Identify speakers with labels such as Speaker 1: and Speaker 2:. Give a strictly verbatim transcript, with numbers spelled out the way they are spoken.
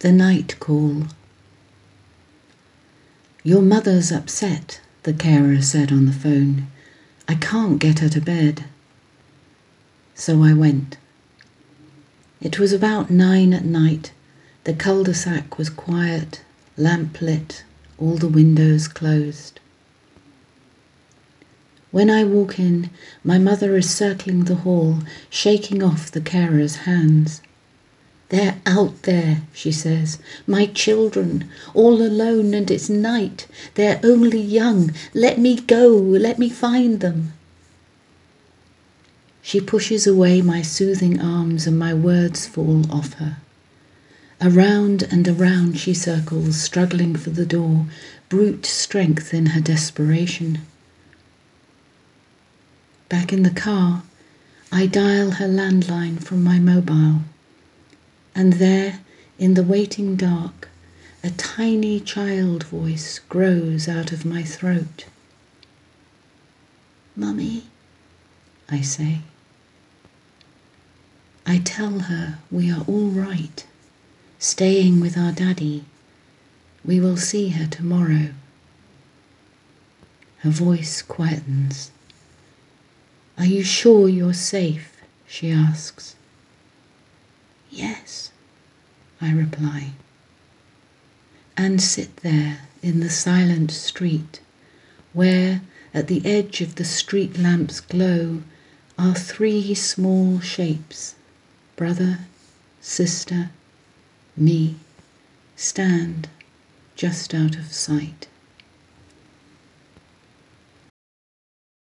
Speaker 1: The night call. Your mother's upset, the carer said on the phone. I can't get her to bed. So I went. It was about nine at night. The cul-de-sac was quiet, lamp lit, all the windows closed. When I walk in, my mother is circling the hall, shaking off the carer's hands. They're out there, she says. My children, all alone, and it's night. They're only young. Let me go. Let me find them. She pushes away my soothing arms and my words fall off her. Around and around she circles, struggling for the door, brute strength in her desperation. Back in the car, I dial her landline from my mobile. And there, in the waiting dark, a tiny child voice grows out of my throat. Mummy, I say. I tell her we are all right, staying with our daddy. We will see her tomorrow. Her voice quietens. Are you sure you're safe? She asks. Yes, I reply, and sit there in the silent street, where, at the edge of the street lamp's glow, are three small shapes, brother, sister, me, stand just out of sight.